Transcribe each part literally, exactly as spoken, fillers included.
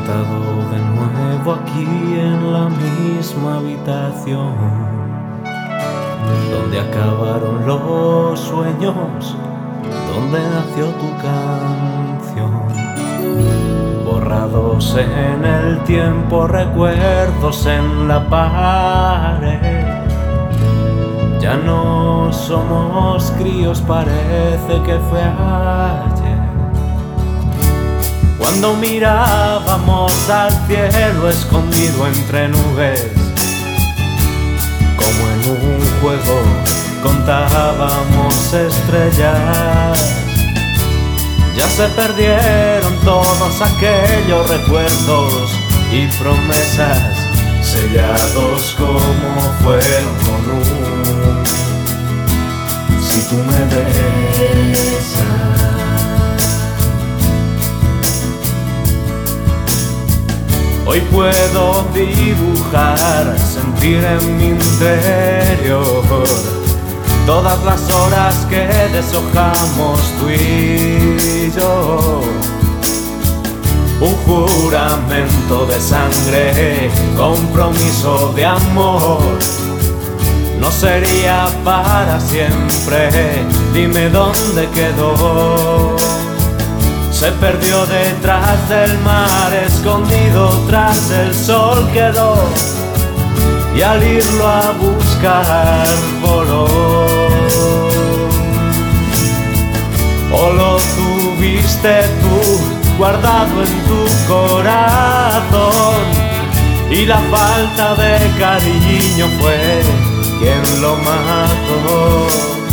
sentado de nuevo aquí en la misma habitación donde acabaron los sueños, donde nació tu canción. Borrados en el tiempo, recuerdos en la pared. Ya no somos críos, parece que fue ayer, cuando mirábamos al cielo escondido entre nubes. Como en un juego contábamos estrellas. Ya se perdieron todos aquellos recuerdos y promesas, sellados como fueron con un si tú me besas. Hoy puedo dibujar, sentir en mi interior todas las horas que deshojamos tú y yo. Un juramento de sangre, compromiso de amor. No sería para siempre, dime dónde quedó. Se perdió detrás del mar, escondido tras el sol quedó. Y al irlo a buscar voló. O lo tuviste tú guardado en tu corazón, y la falta de cariño fue quien lo mató.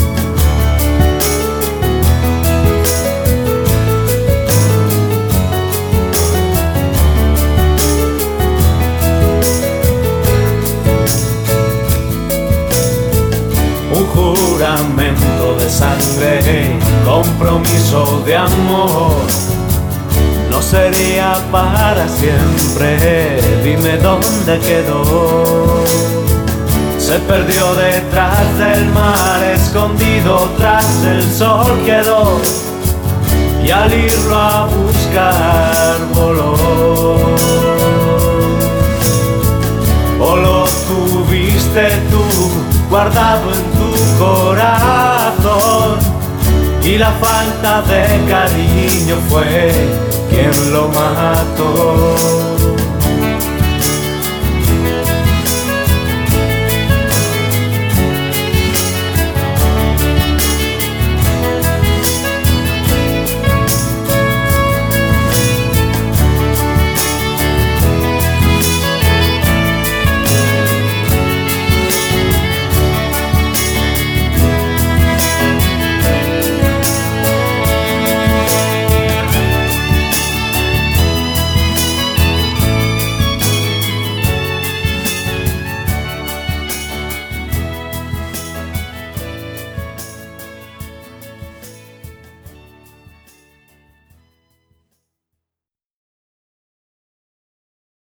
Un juramento de sangre, compromiso de amor. No sería para siempre, dime dónde quedó. Se perdió detrás del mar, escondido tras el sol quedó. Y al irlo a buscar voló. O lo tuviste tú guardado en tu corazón, y la falta de cariño fue